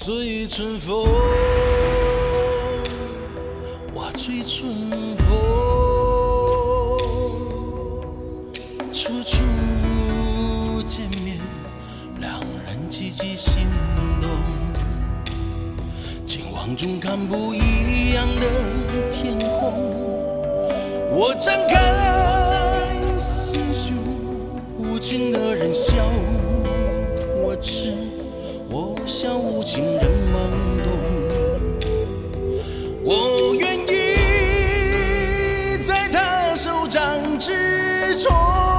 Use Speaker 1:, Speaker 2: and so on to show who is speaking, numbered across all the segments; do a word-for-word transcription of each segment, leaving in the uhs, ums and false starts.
Speaker 1: 醉春风，我醉春风，初初见面，两人积极心动，近望中看不一样的天空，我张开心胸，无情的人笑我痴，我笑无情人懵懂，我愿意在他手掌之中，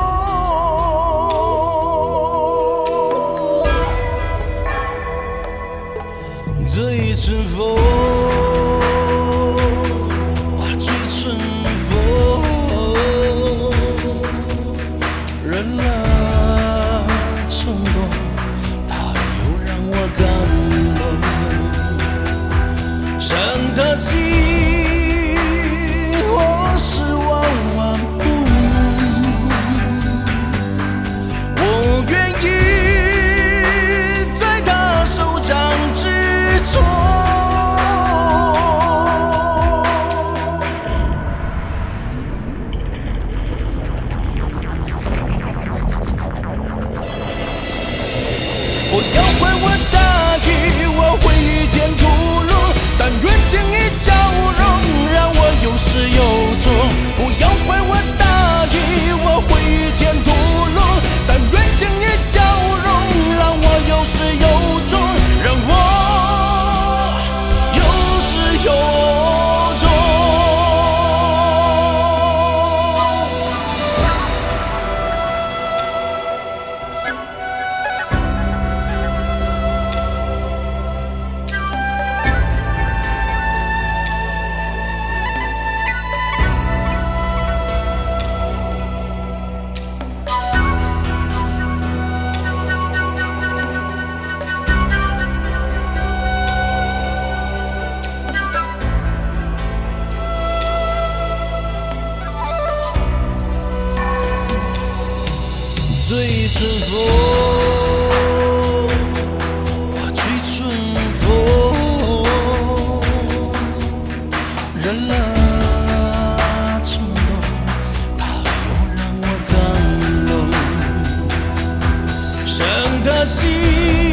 Speaker 1: 醉春风，哇，醉春风，人啊冲动，他又让我感动，伤的心我是万万不能，我愿意在他手掌之中，不要怪我大意，我会与天屠龙，但愿经一交融，让我有始有终。不要怪我大意，我会与天屠龙，但愿经一交融，让我有始有终，让我有始有终。醉春风，哇，醉春风，人啊冲动，他又让我感动，伤的心